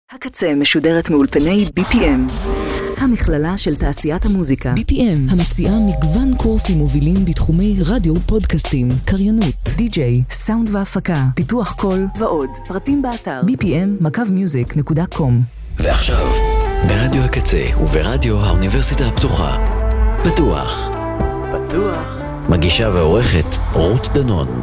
הקצה משודרת מאולפני BPM, המכללה של תעשיית המוזיקה. BPM, המציעה מגוון קורסים מובילים בתחומי רדיו, פודקאסטים, קריינות, די-ג'יי, סאונד והפקה, פיתוח קול ועוד. פרטים באתר bpm.music.com. ועכשיו, ברדיו הקצה וברדיו האוניברסיטה הפתוחה, פתוח. מגישה ועורכת רות דנון.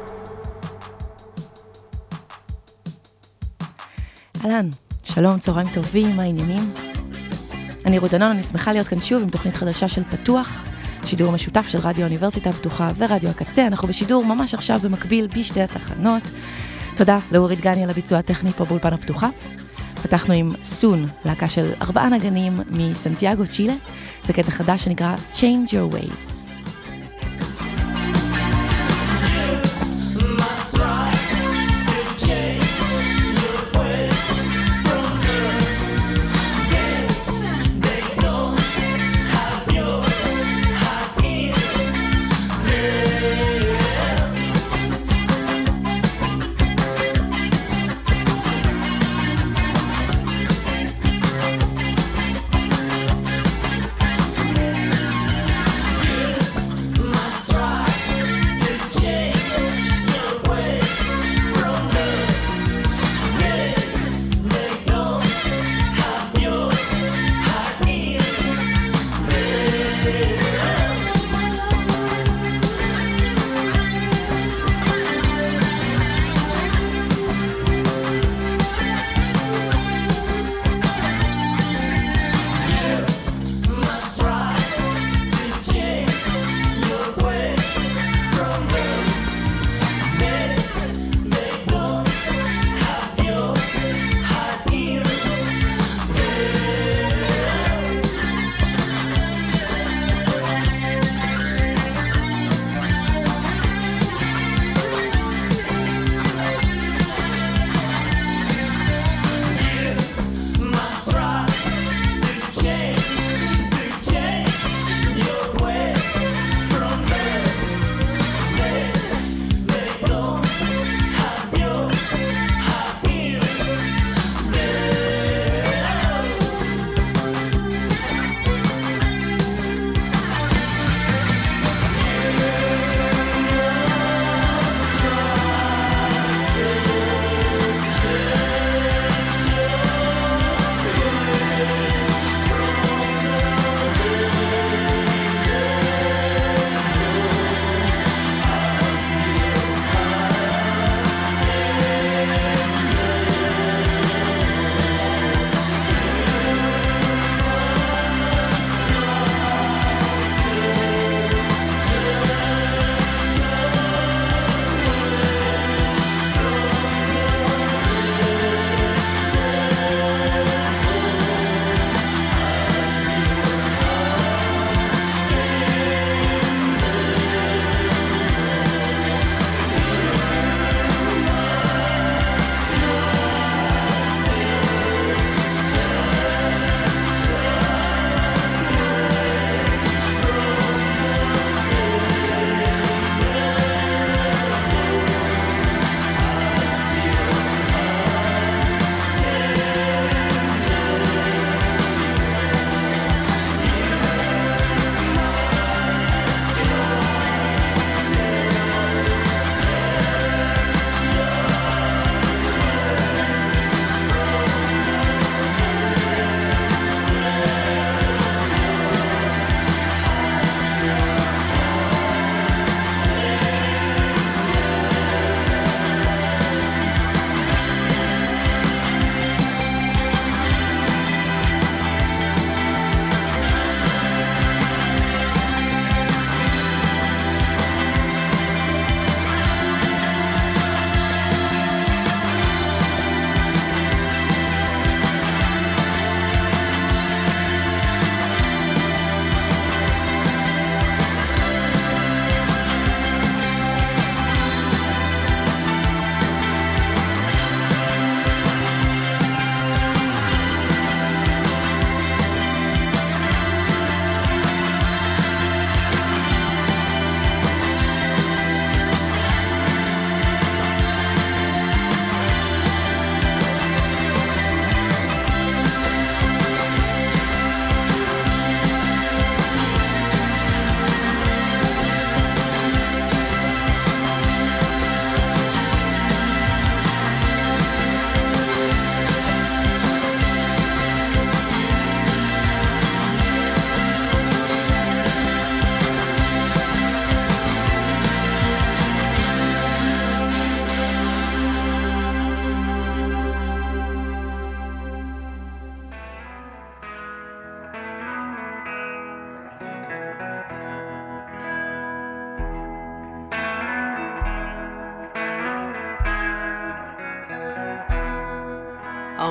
אהלן, שלום, צהריים טובים, מה העניינים? אני רות דנון, אני שמחה להיות כאן שוב עם תוכנית חדשה של פתוח, שידור משותף של רדיו האוניברסיטה הפתוחה ורדיו הקצה. אנחנו בשידור ממש עכשיו במקביל בשתי התחנות. תודה לאורית גני על הביצוע הטכני פה באולפן הפתוחה. פתחנו עם סון, להקה של 4 נגנים מסנטיאגו, צ'ילה. זה קטע חדש שנקרא Change Your Ways.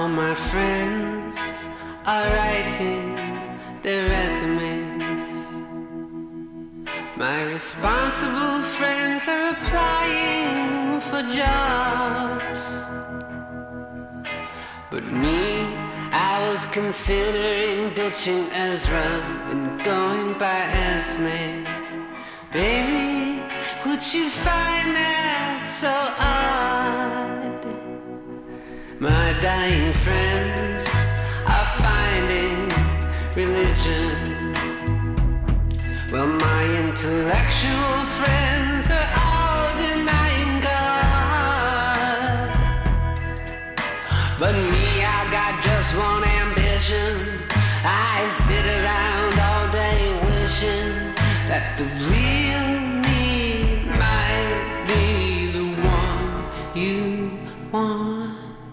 my friends are writing their resumes. My responsible friends are applying for jobs. But me, I was considering ditching Ezra and going by Esme. Baby, would you find that so odd? My dying friends are finding religion, well, my intellectual friends are all denying God. But me, I got just one ambition. I sit around all day wishing that the real me might be the one you want.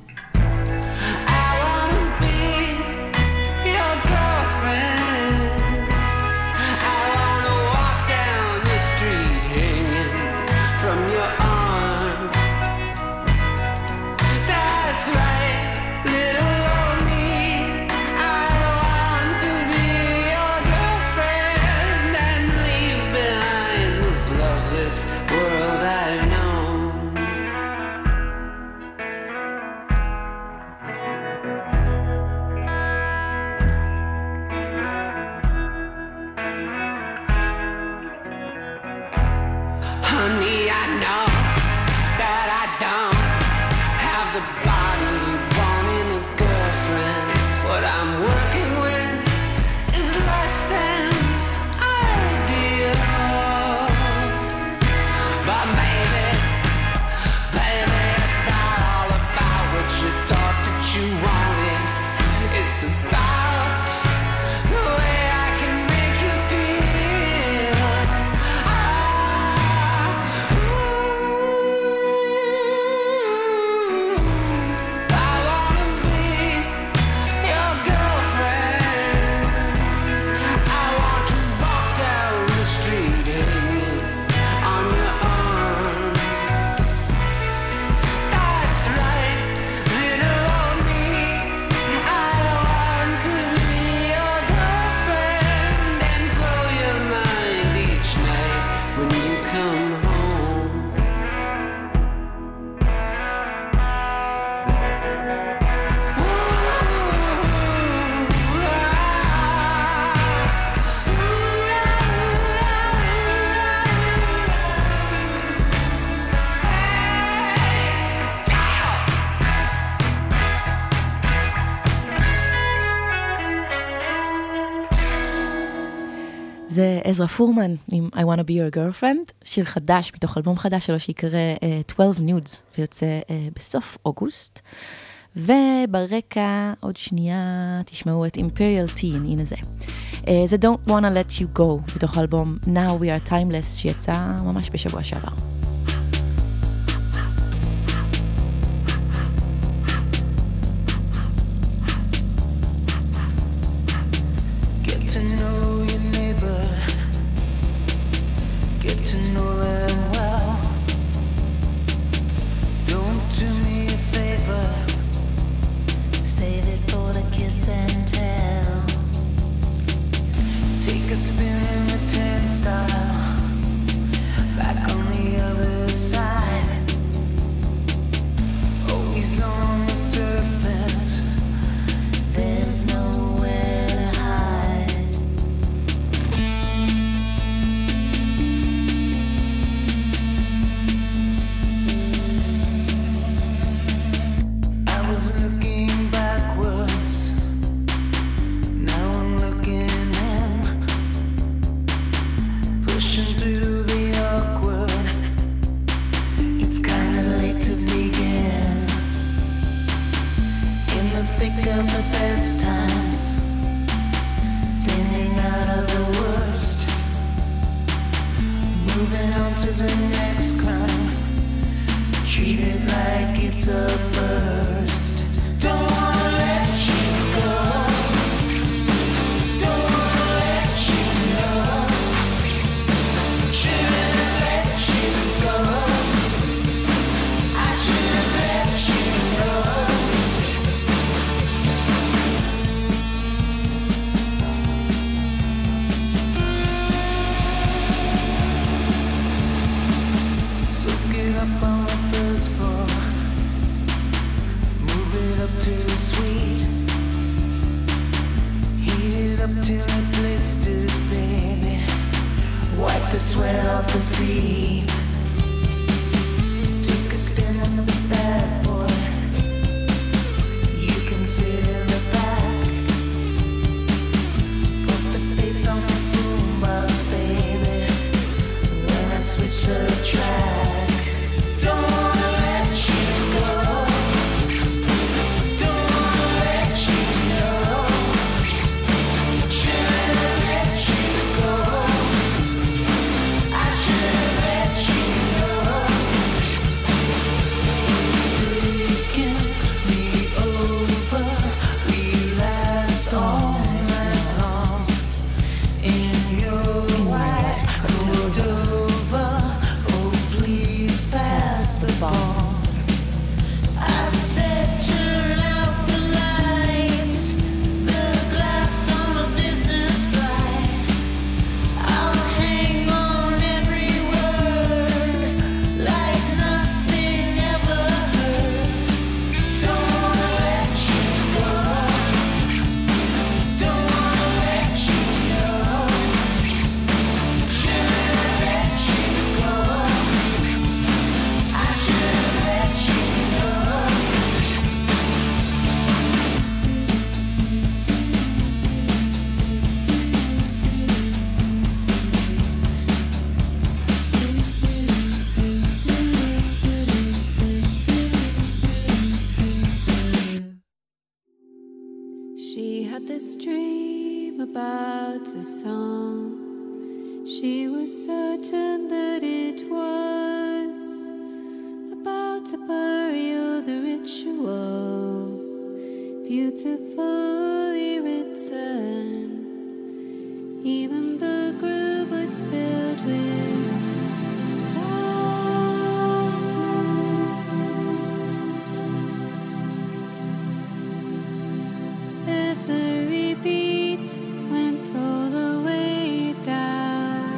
I wanna be your girlfriend. I wanna walk down the street hanging from your arm. That's right, little old me. I want to be your girlfriend and leave behind this loveless world I've known. Honey, I know that I don't have the body you want in a girlfriend. What I'm working with is less than ideal. But maybe, baby, it's not all about what you thought that you wanted. It's about the way I can make you feel. I wanna be your girlfriend. I want to walk down the street hanging on your arm. That's right, little old me. I want to be your girlfriend and blow your mind each night when you come home. זה עזרא פורמן עם I wanna be your girlfriend, שיר חדש מתוך אלבום חדש שלו שיקרא 12 Nudes ויוצא בסוף אוגוסט. וברקע עוד שנייה תשמעו את Imperial Teen, הנה זה. זה Don't Wanna Let You Go מתוך אלבום Now We Are Timeless שיצא ממש בשבוע שעבר. Get to know your neighbor. Get to know them well. Don't do me a favor. Save it for the kiss and tell. Take a spin in the turnstile. Back on the other side. Always on the surface. There's nowhere to hide. I was looking backwards. Now I'm looking in. Pushing through the awkward. It's kinda late to begin. In the thick of the best times, thinning out of the worst, Moving on to the next crime. Treat it like it's a first. Don't wanna let you go. Don't wanna let you know. Shouldn't have let you go. I should have let you know. She had this dream about a song. She was certain that it was about a burial, the ritual, beautifully written. Even the groove was filled with sadness. Every beat went all the way down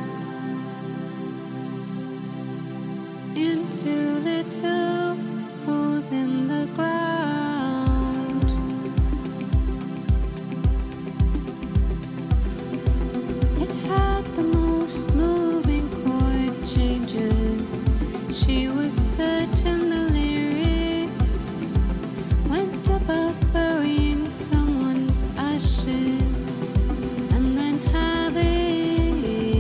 into little holes in the ground. It had the most moving chord changes. She was certain the lyrics went about burying someone's ashes and then having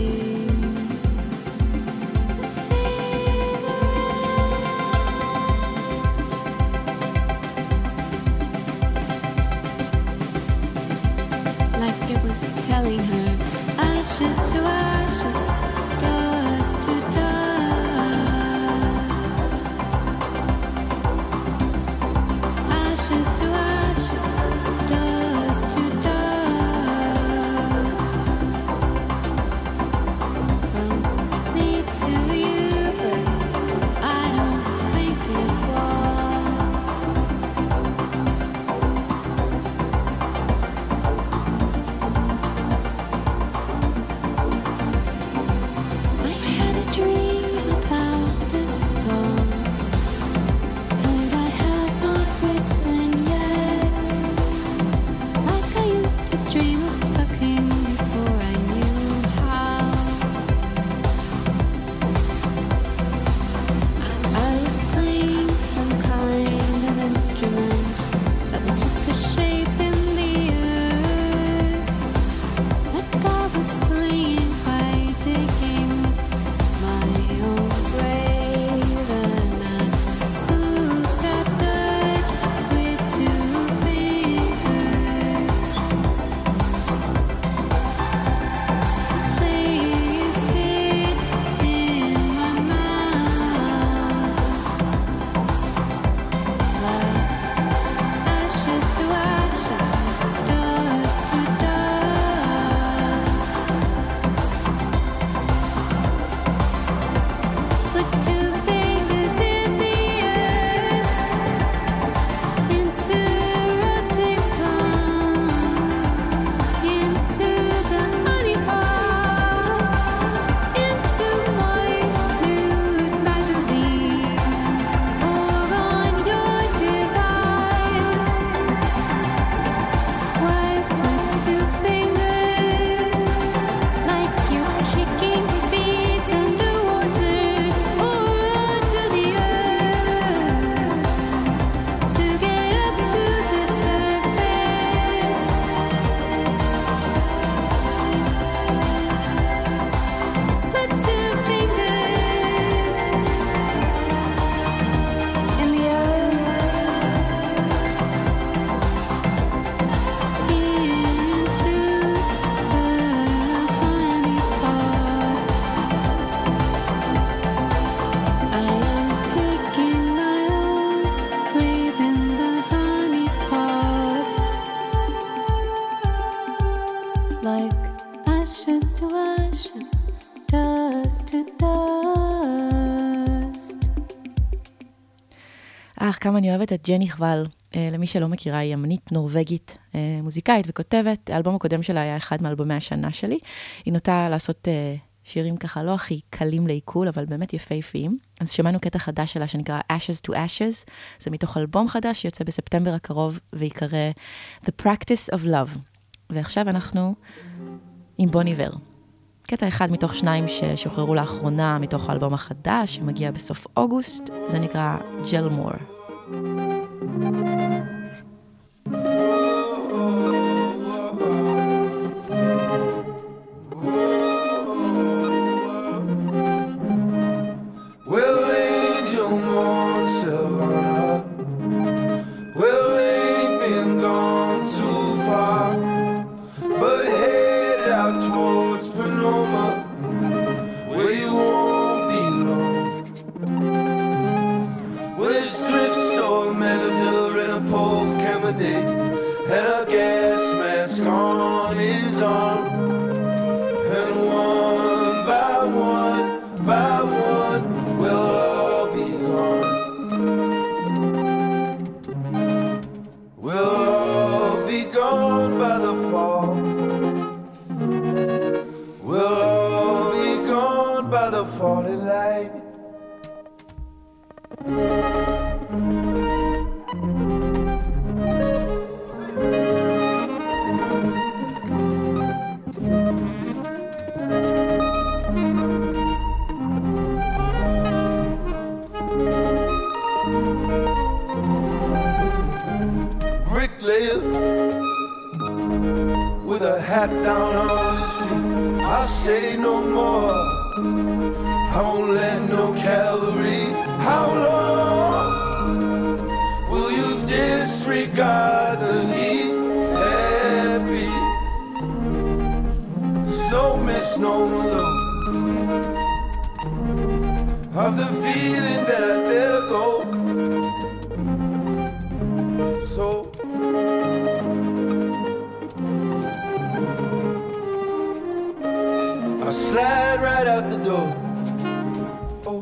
a cigarette. Like it was telling her, ashes to ashes, dust to dust. Ashes to ashes, dust to dust. From me to you, but I don't think it was. I had a dream about this song that I had not written yet. Like I used to dream of fucking before I knew how. I was playing some kind of instrument that was just a shape in the earth. Like I was playing by digging my own grave, and I scooped up dirt with 2 fingers. Placed it in my mouth. Like ashes to ashes, dust to dust. Put 2 fingers in the earth, into rotting plants, into the honey pot, into moist nude magazines, or on your device. Swipe with 2 fingers, like you're kicking your feet underwater or under the earth, to get up to the surface. Put 2 fingers in the earth, into the honey pot. I am digging my own grave in the honey pot. Like ashes to ashes, dust to dust. כמה אני אוהבת את ג'ני חבל. למי שלא מכירה, היא אמנית נורווגית, מוזיקאית וכותבת. האלבום הקודם שלה היה אחד מאלבומי השנה שלי. היא נוטה לעשות שירים ככה לא הכי קלים לעיכול, אבל באמת יפהפיים. אז שמענו קטע חדש שלה שנקרא Ashes to Ashes. זה מתוך אלבום חדש שיוצא בספטמבר הקרוב, ויקרא The Practice of Love. ועכשיו אנחנו עם בון איבר. קטע אחד מתוך 2 ששוחררו לאחרונה מתוך האלבום החדש, שמגיע בסוף אוגוסט. זה נקרא ג'למור. Well, angel mourn Savannah. Well, ain't been gone too player with a hat down on his feet. I'll say no more. I won't let no cavalry. How long will you disregard the heat? Happy, so misnomer though, of the feeling that I'd better go. So I slide right out the door. Oh.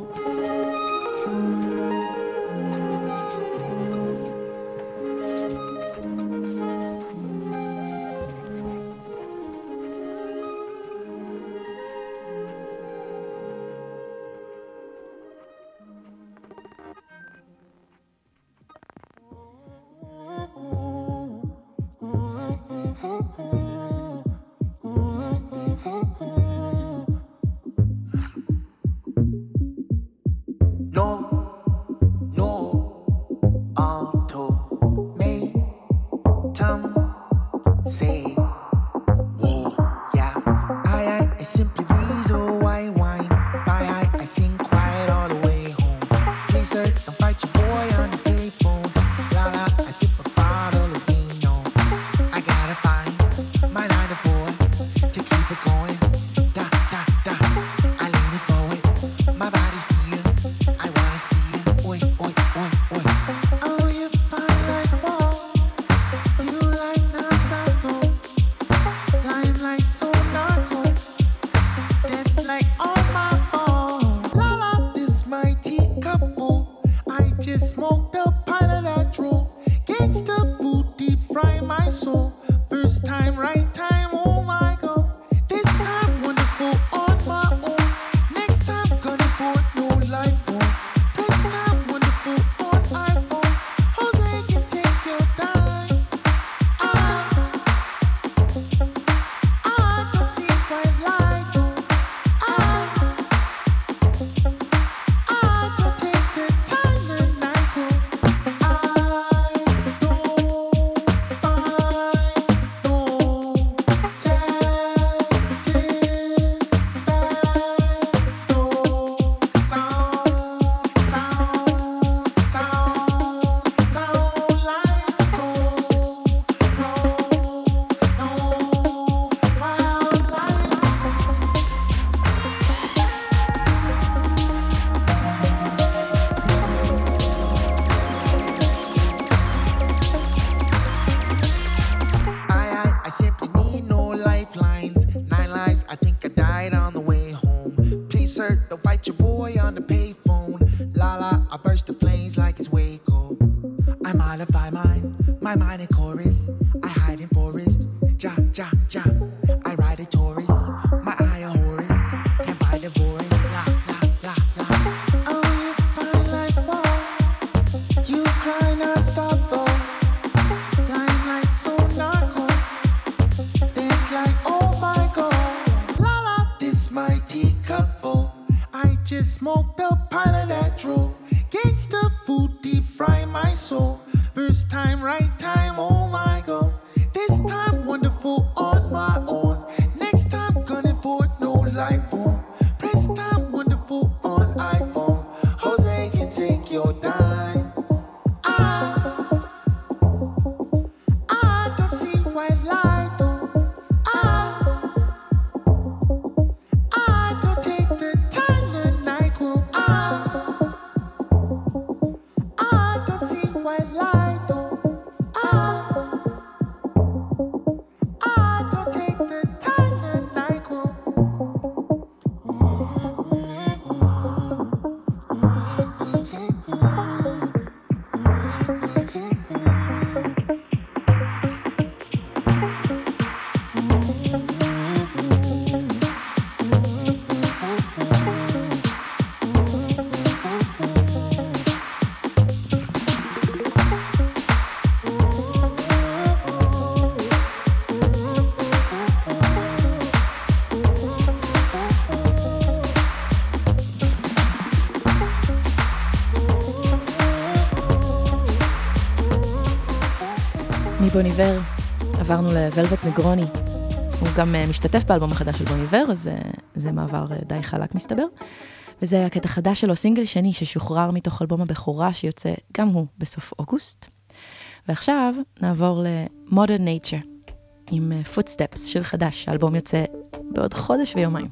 בון איבר, עברנו לוולווט נגרוני. הוא גם משתתף באלבום החדש של בון איבר, אז זה מעבר די חלק מסתבר. וזה הקטע חדש שלו, סינגל שני ששוחרר מתוך אלבום הבכורה שיוצא גם הוא בסוף אוגוסט. ועכשיו נעבור ל-Modern Nature עם Footsteps, שיר חדש, האלבום יוצא בעוד חודש ויומיים.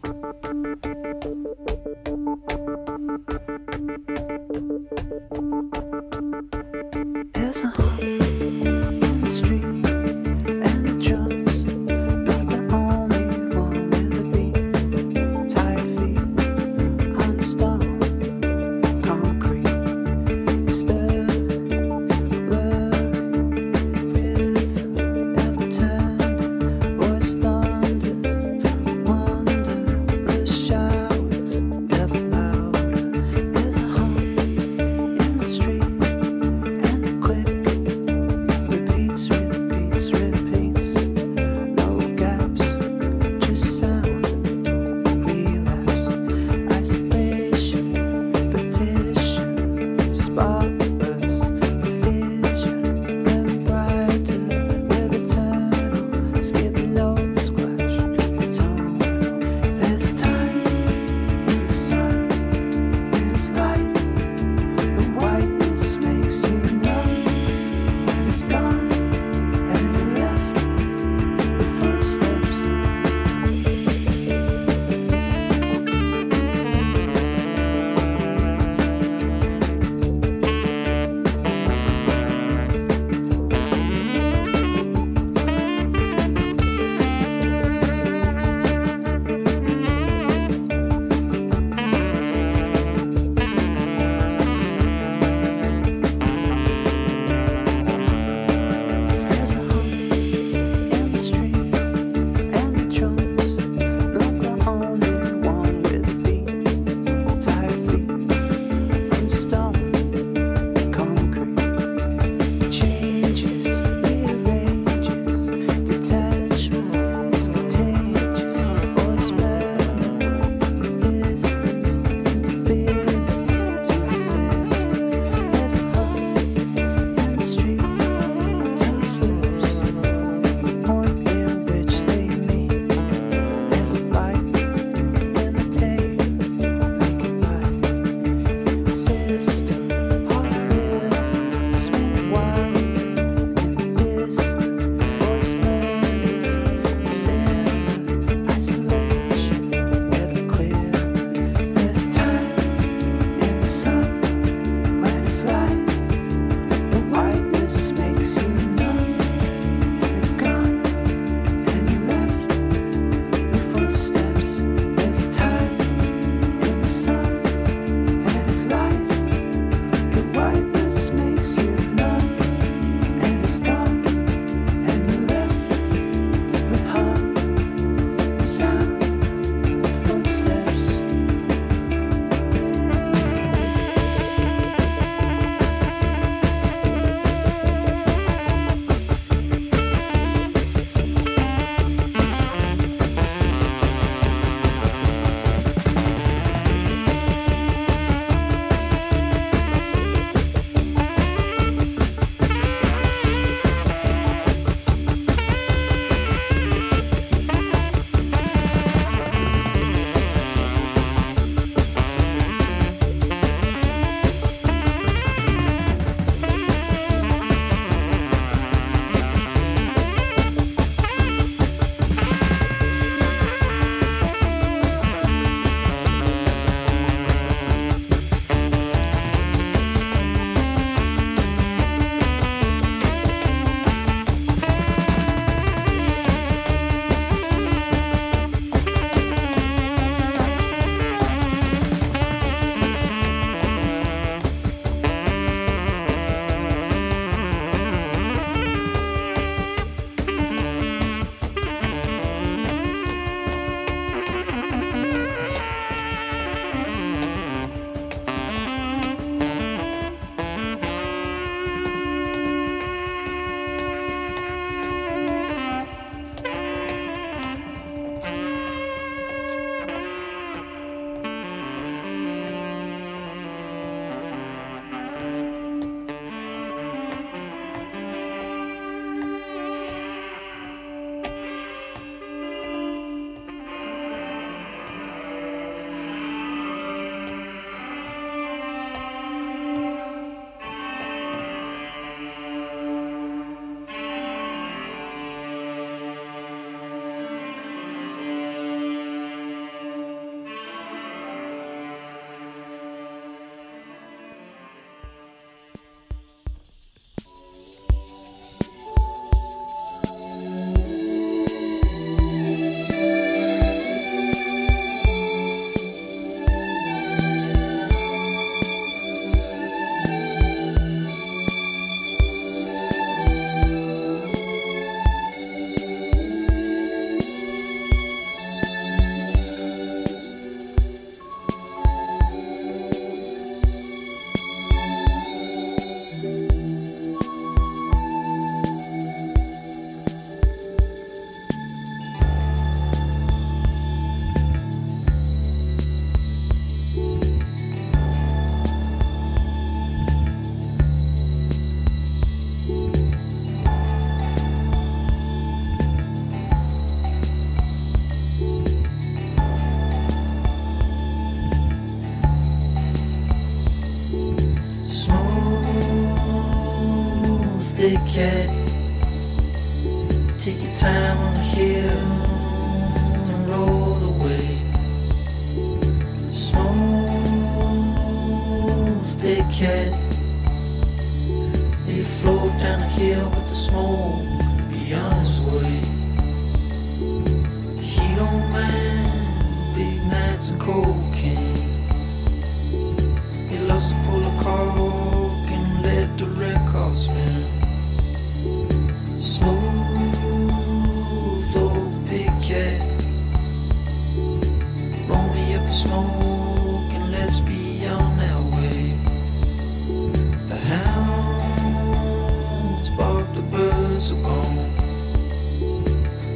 Wonder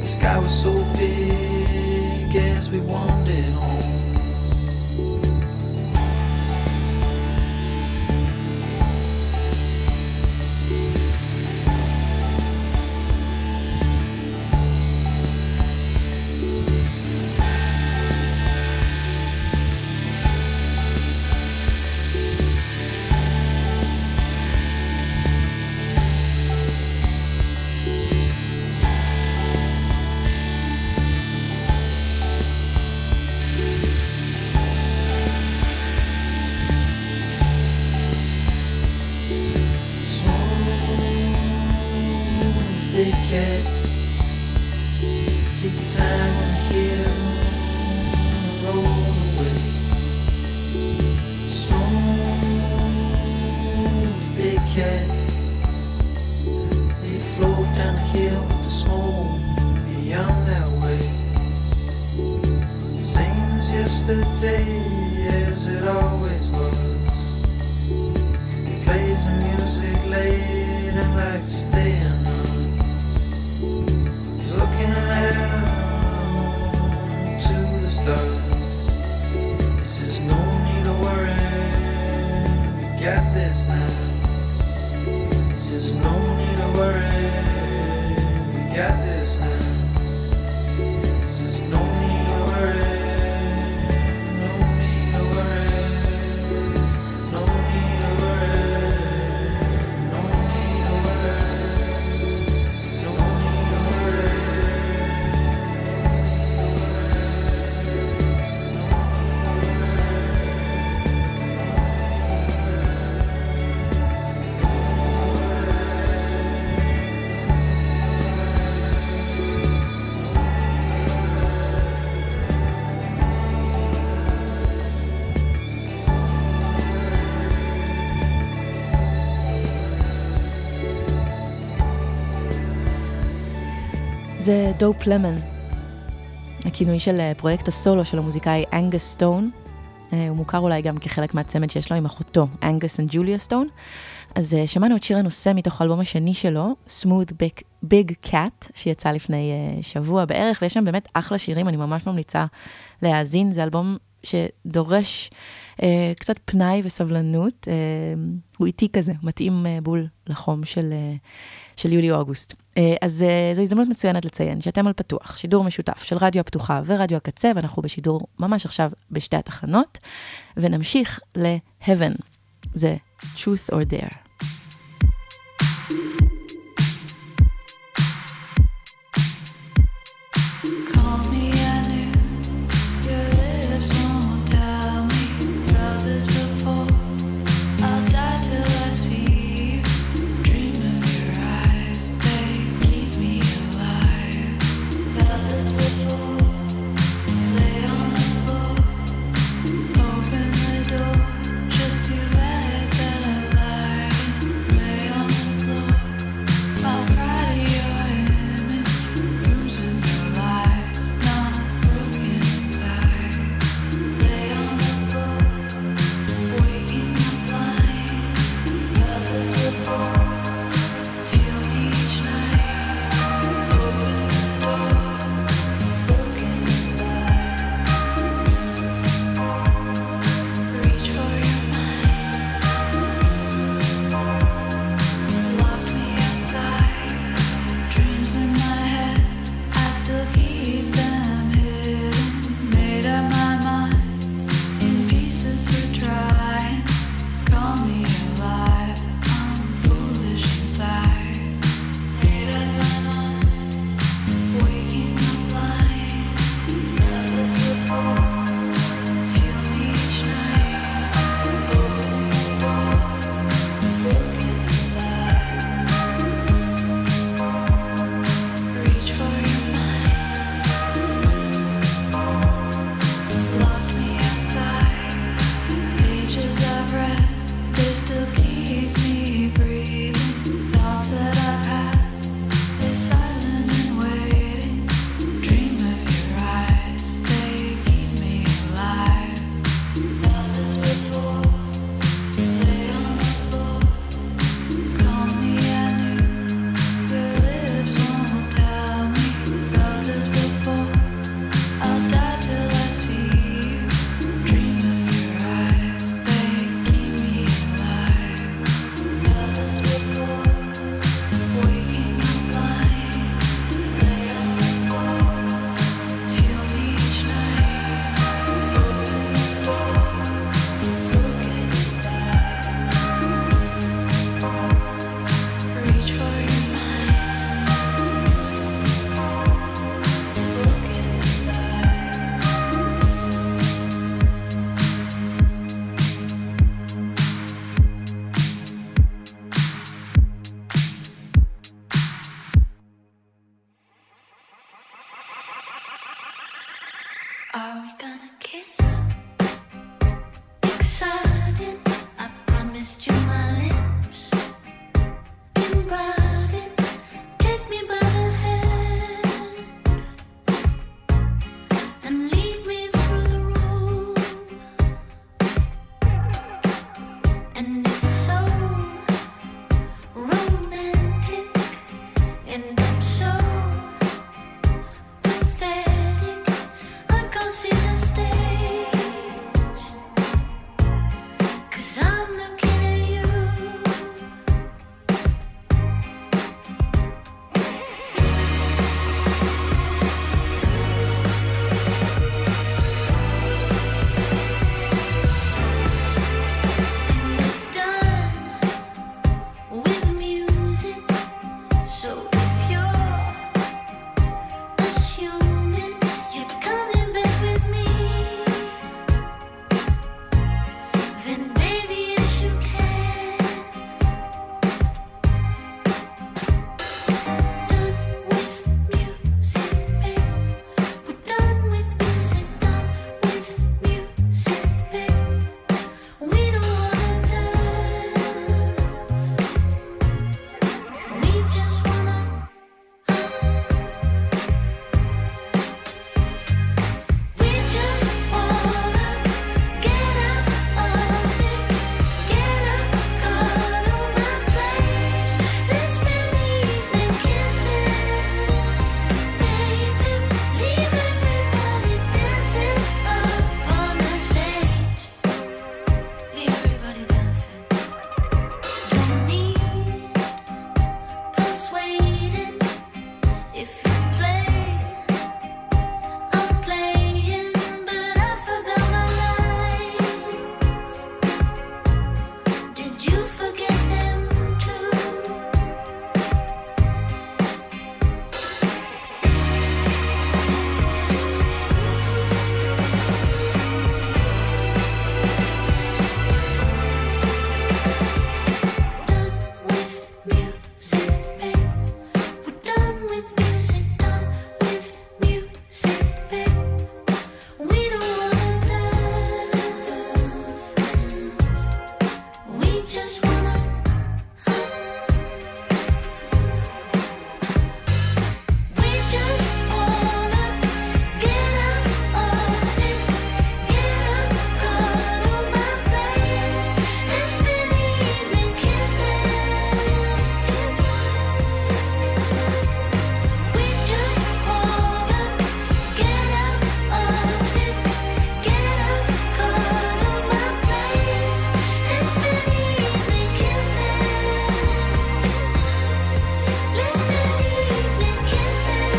sky was so big as we wandered home. זה דופ למון, הכינוי של פרויקט הסולו של המוזיקאי אנגוס סטון. הוא מוכר אולי גם כחלק מהצמד שיש לו עם אחותו, אנגוס וג'וליה סטון. אז שמענו את שיר הנושא מתוך האלבום השני שלו, Smooth Big Cat, שיצא לפני שבוע בערך, ויש שם באמת אחלה שירים, אני ממש ממליצה להאזין. זה אלבום שדורש קצת פנאי וסבלנות, הוא איטי כזה, מתאים בול לחום של יולי-אוגוסט. אז זו הזדמנות מצוינת לציין שאתם על פתוח, שידור משותף של רדיו הפתוחה ורדיו הקצה, ואנחנו בשידור ממש עכשיו בשתי התחנות, ונמשיך ל-Heaven, זה Truth or Dare. Open the door just to let the light Are we gonna kiss? Excited, I promised you my lips. In writing, take me by the hand and lead me through the room. And it's so romantic, and I'm so pathetic. I can't see the stage, 'cause I'm looking at you. And you're done with music, so if you're assuming you're coming back with me, then baby yes you can. Done with music, babe. We're done with music, done with music, babe. We don't wanna dance, we just wanna. We just wanna get out of it, get a cuddle my place. Let's spend the evening kissing, baby. Leave everybody dancing up on the stage. Leave everybody dancing. Don't need persuading. If you play, I'm playing, but I forgot my lines. Did you forget them too? Done with music, babe. We're done with music, done with music, babe. We don't wanna dance, we just wanna. We just wanna get out of it, get a cuddle my place. Let's spend the evening kissing. We just wanna get out of it, get a cuddle my place. Let's spend the evening kissing. Let's spend the evening kissing,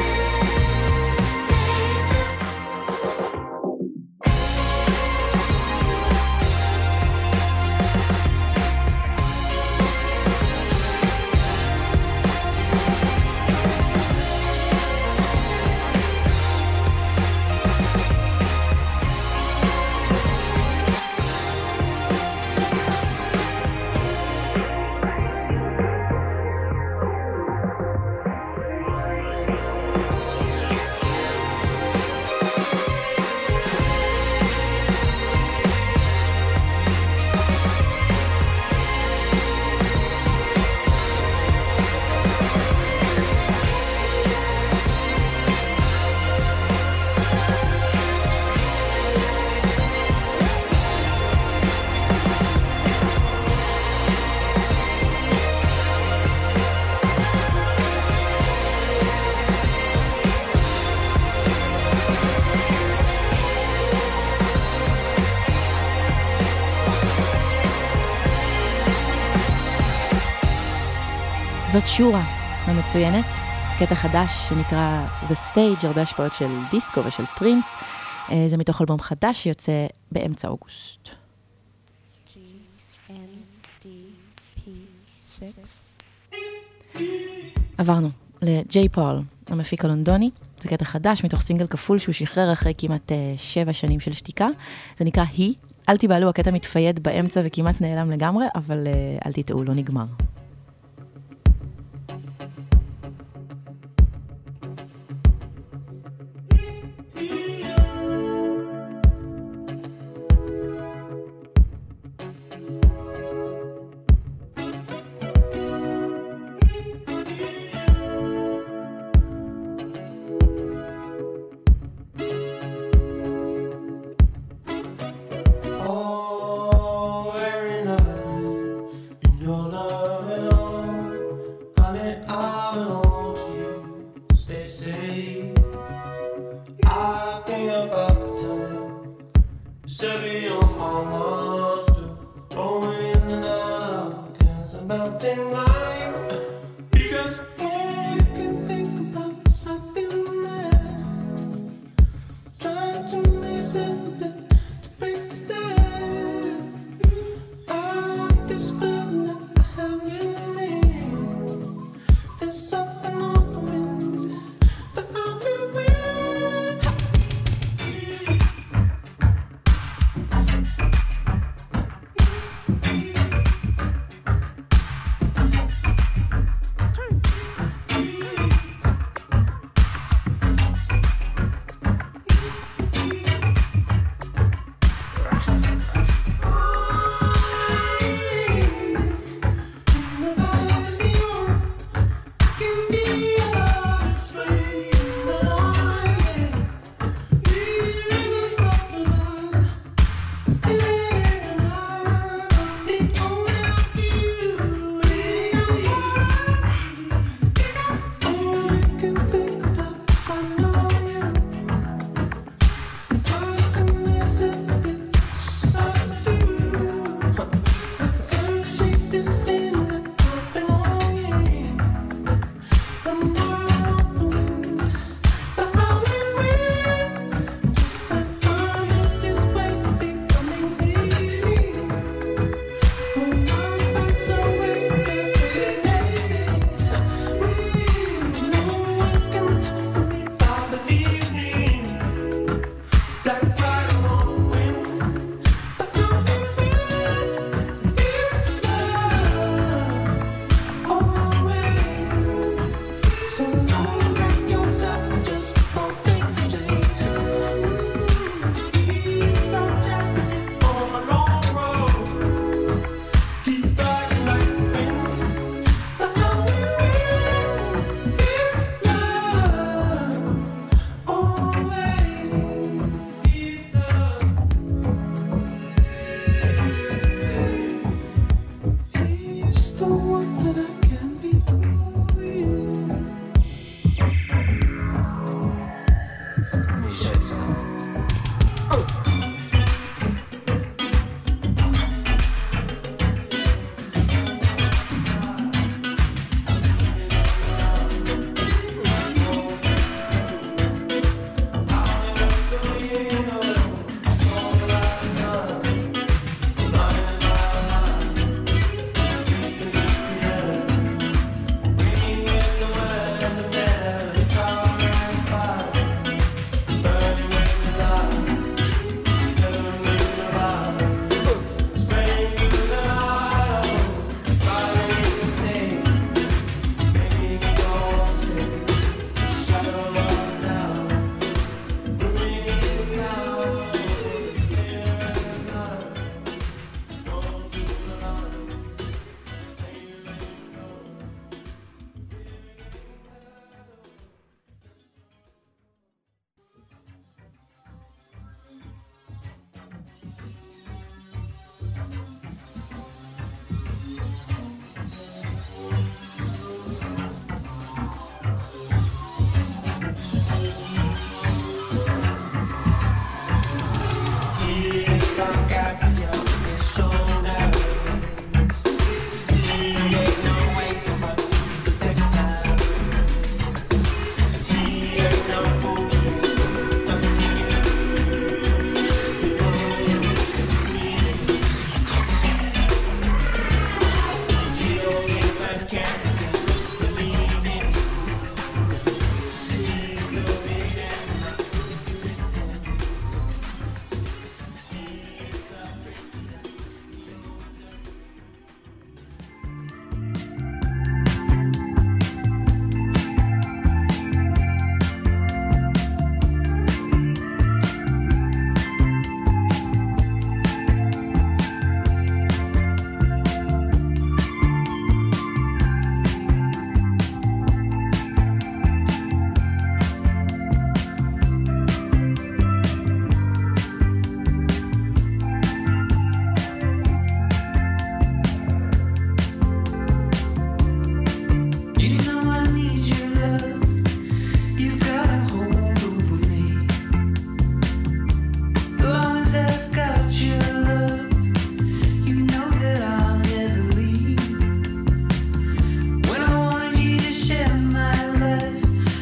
זאת שורה המצוינת, קטע חדש שנקרא The Stage, הרבה השפעות של דיסקו ושל פרינס. זה מתוך אלבום חדש שיוצא באמצע אוגוסט. עברנו לג'יי פול, המפיק הלונדוני. זה קטע חדש מתוך סינגל כפול שהוא שחרר אחרי כמעט 7 שנים של שתיקה. זה נקרא היא. אל תיבהלו, הקטע מתפייד באמצע וכמעט נעלם לגמרי, אבל אל תטעו, לא נגמר.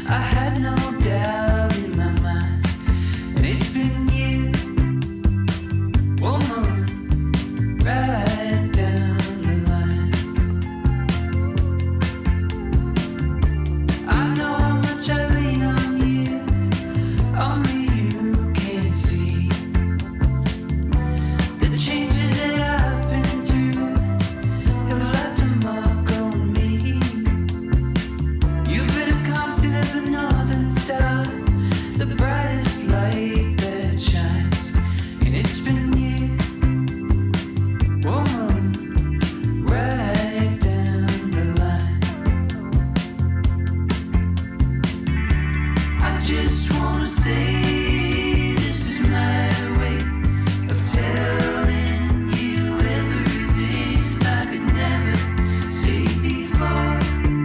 I had no doubt in my mind. And it's been you, woman, right down the line. I know how much I lean on you, only you can see the changes that I've been through have left a mark on me. You've been as constant as the northern star, the brightest light that shines. And it's been you, woman, right down the line. I just wanna say this is my way of telling you everything I could never say before.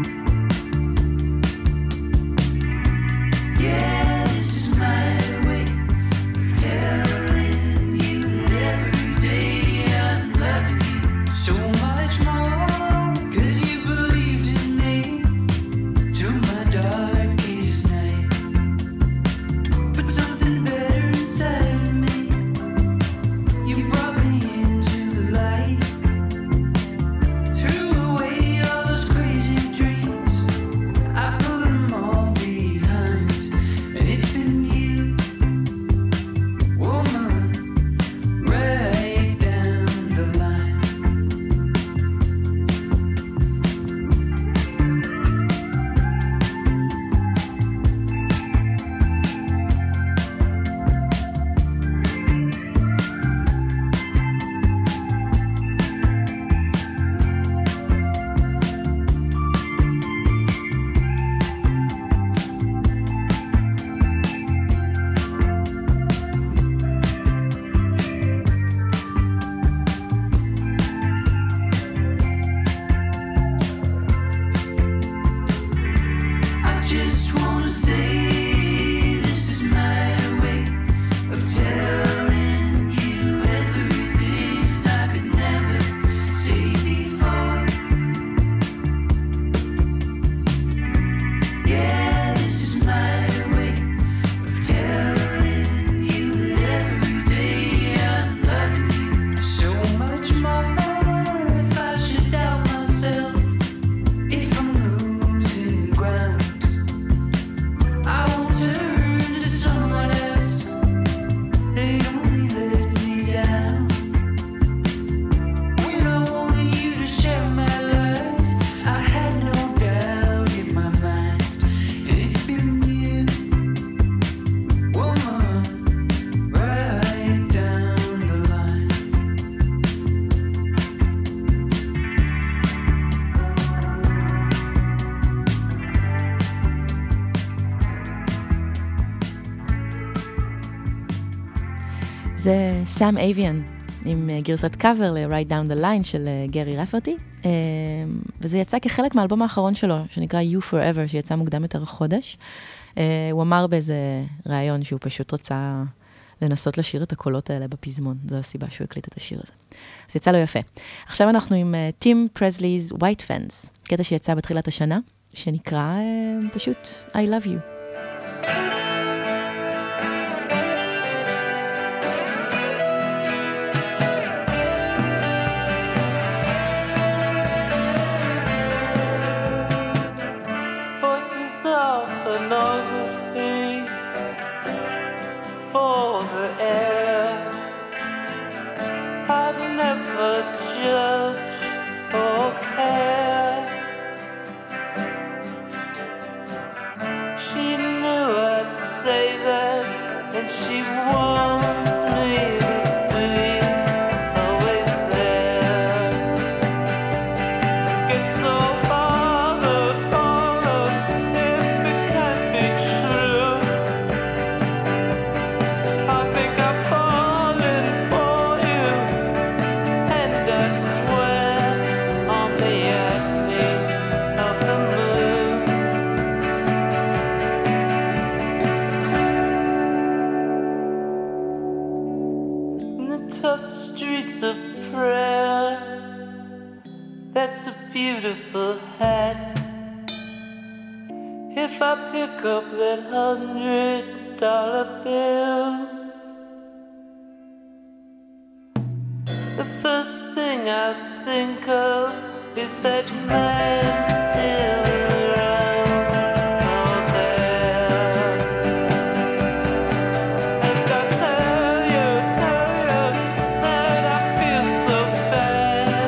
Yeah, this is my way of telling you that every day I'm loving you so much more. 'Cause you believed in me to my darkest night. But something better inside of me, you brought me into the light. Threw away all those crazy dreams, I put them all behind. And it's been you, woman, right down the line. I just wanna say this is my way of telling you everything I could never say before. Yeah, this is my way of telling you that every day I'm loving you so much more. If I should doubt myself, if I'm losing ground, I won't turn to someone else. They only let me down. When I wanted you to share my life, I had no doubt in my mind. And it's been you, woman, right down the line. זה סאם אביאן, עם גרסת קאבר ל-Right Down the Line של גרי רפרטי, וזה יצא כחלק מהאלבום האחרון שלו, שנקרא You Forever, שיצא מוקדם יותר החודש. הוא אמר באיזה ראיון שהוא פשוט רצה לנסות לשיר את הקולות האלה בפזמון, זו הסיבה שהוא הקליט את השיר הזה. אז יצא לו יפה. עכשיו אנחנו עם טים פרזלי's White Fence, קטע שיצא בתחילת השנה, שנקרא פשוט I Love You. Voices of pornography for the air. I'd never judge or care. She knew I'd say that, and she wants me to be always there. Get so bothered if it can't be true. I think I'm falling for you, and I swear on the acne of the moon. In the tough streets of prayer, that's a beautiful hat. If I pick pick up that $100 bill, the first thing I think of is that man still around out there. And I tell you that I feel so bad.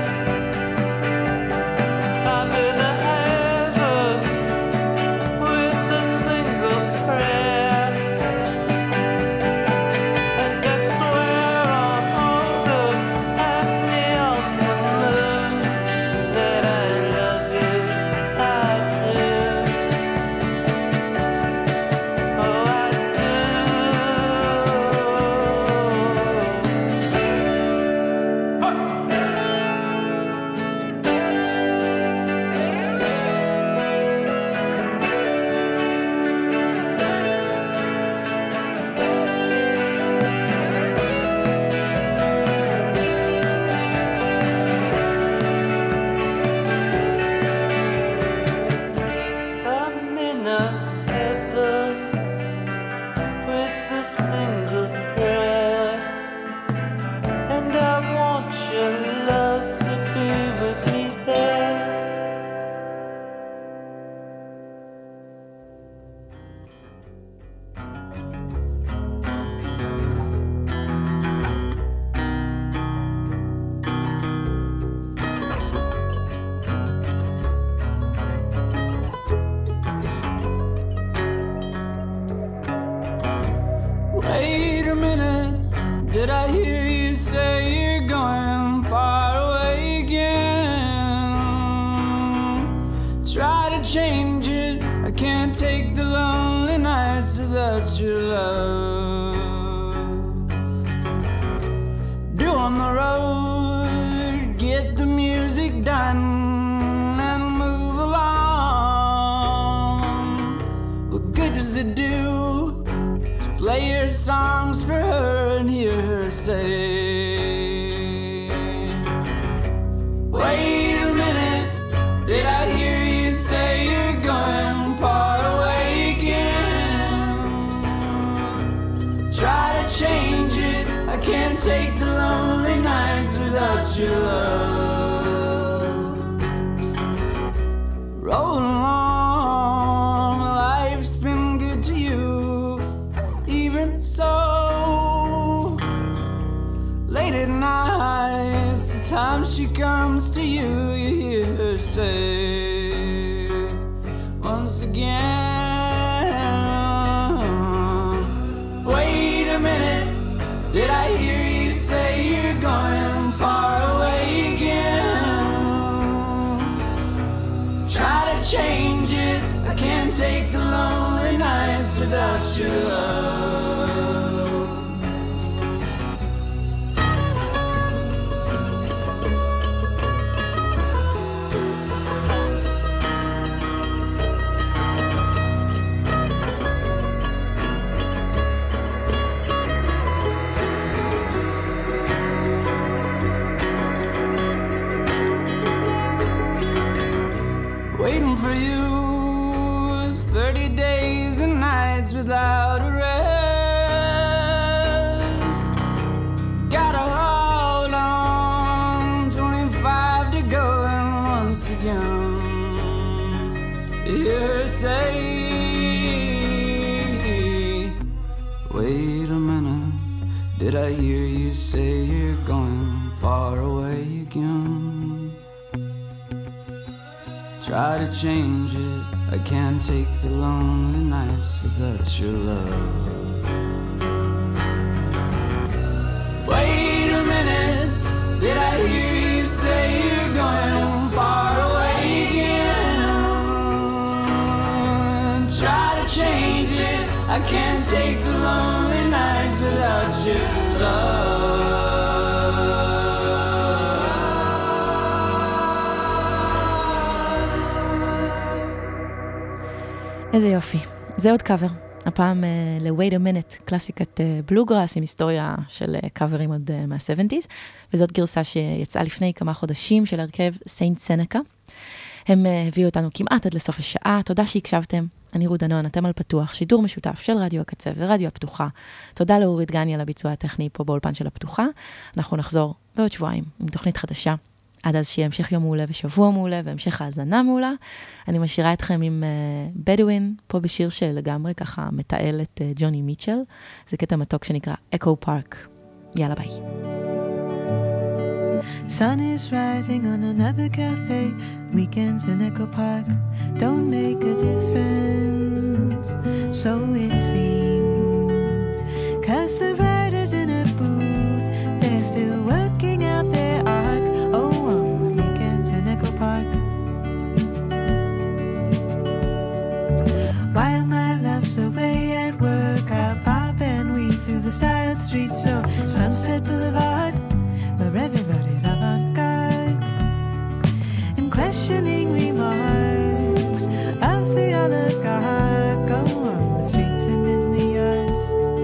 I'm in a heaven with a single prayer, and I swear on all the acne on the moon that I love you, I do. Oh, I do. I'm in a heaven with a single prayer, and I want your love to be with me there. Wait a minute, did I hear you say you're going far away again? Try to change it, I can't take the lonely nights without your love. Do on the road, get the music done and move along. What good does it do? Play your songs for her and hear her say, wait a minute, did I hear you say you're going far away again? Try to change it, I can't take the lonely nights without your love. Roll along, life's been good to you. Even so, late at night, the time she comes to you, you hear her say, once again, wait a minute, did I hear you say you're going far away again? Try to change it, I can't take the lonely nights without your love. Waiting for you 30 days and nights without a rest. Gotta hold on, 25 to go, and once again hear her say, wait a minute, did I hear you say you're going far away again? Try to change it, I can't take the lonely nights without your love. Wait a minute, did I hear you say you're going far away again? Try to change it, I can't take the lonely nights without your love. איזה יופי. זה עוד קאבר. הפעם ל-Wait a Minute, קלאסיקת בלוגראס עם היסטוריה של קאברים עוד מה-70s, וזאת גרסה שיצאה לפני כמה חודשים של הרכב סיינט סנקה. הם הביאו אותנו כמעט עד לסוף השעה, תודה שהקשבתם. אני רות דנון, אתם על פתוח, שידור משותף של רדיו הקצה ורדיו הפתוחה. תודה לאורית גני על הביצוע הטכני פה באולפן של הפתוחה. אנחנו נחזור בעוד שבועיים עם תוכנית חדשה. עד אז שיהיה המשך יום מעולה ושבוע מעולה והמשך האזנה מעולה. אני משאירה אתכם עם בדואין, פה בשיר שלגמרי ככה מתעל את ג'וני מיטשל. זה קטע מתוק שנקרא אקו פארק. יאללה ביי. Sun is rising on another cafe. Weekends in Echo Park don't make a difference, so it seems. 'Cause the writers in a booth, they're still working out their arc. Oh, on the weekends in Echo Park. While my love's away at work, I pop and weave through the styled streets of Sunset Boulevard, where everybody's avant-garde, and questioning remarks of the oligarch go on the streets and in the yards.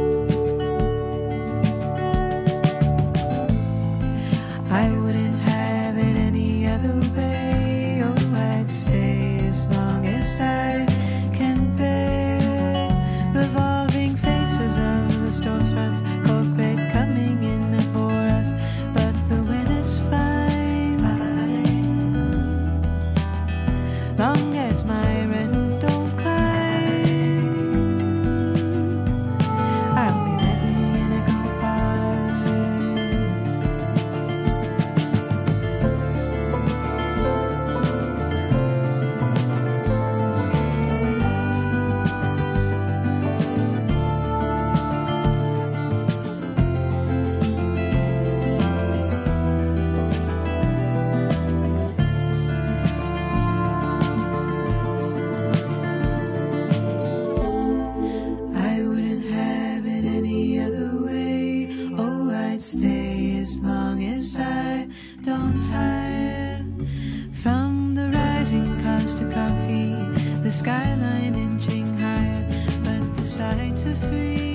I wouldn't have it any other way. Oh, I'd stay as long as I can bear. Revolving faces of the storefronts, corporate coming in to bore us, but the winter's fine, long as my rent don't climb. I'll be living in a go-kart. I wouldn't have it any other way. Oh, I'd stay as long as I don't tire. From the rising cost of coffee, the skyline inching higher, but the sights are free.